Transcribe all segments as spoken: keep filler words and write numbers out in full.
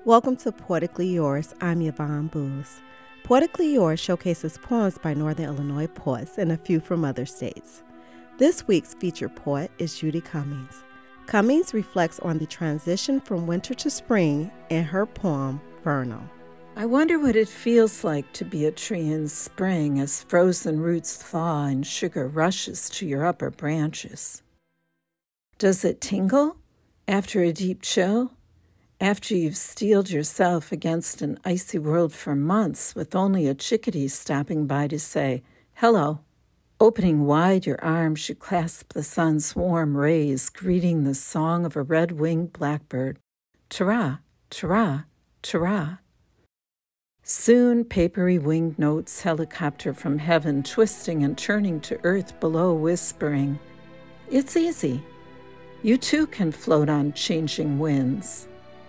Welcome to Poetically Yours. I'm Yvonne Booz. Poetically Yours showcases poems by Northern Illinois poets and a few from other states. This week's featured poet is Judy Cummings. Cummings reflects on the transition from winter to spring in her poem, Vernal. I wonder what it feels like to be a tree in spring as frozen roots thaw and sugar rushes to your upper branches. Does it tingle after a deep chill? After you've steeled yourself against an icy world for months with only a chickadee stopping by to say, hello. Opening wide your arms, you clasp the sun's warm rays, greeting the song of a red-winged blackbird. Ta-ra, ta-ra, ta-ra. Soon, papery winged notes helicopter from heaven, twisting and turning to earth below, whispering, it's easy. You too can float on changing winds.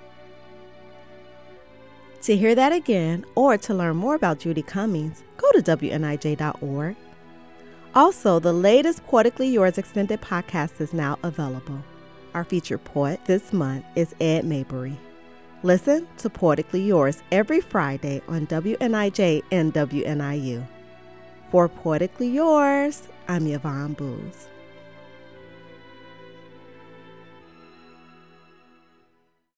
To hear that again or to learn more about Judy Cummings, go to W N I J dot org. Also, the latest Poetically Yours extended podcast is now available. Our featured poet this month is Ed Mabry. Listen to Poetically Yours every Friday on W N I J and W N I U. For Poetically Yours, I'm Yvonne Booz.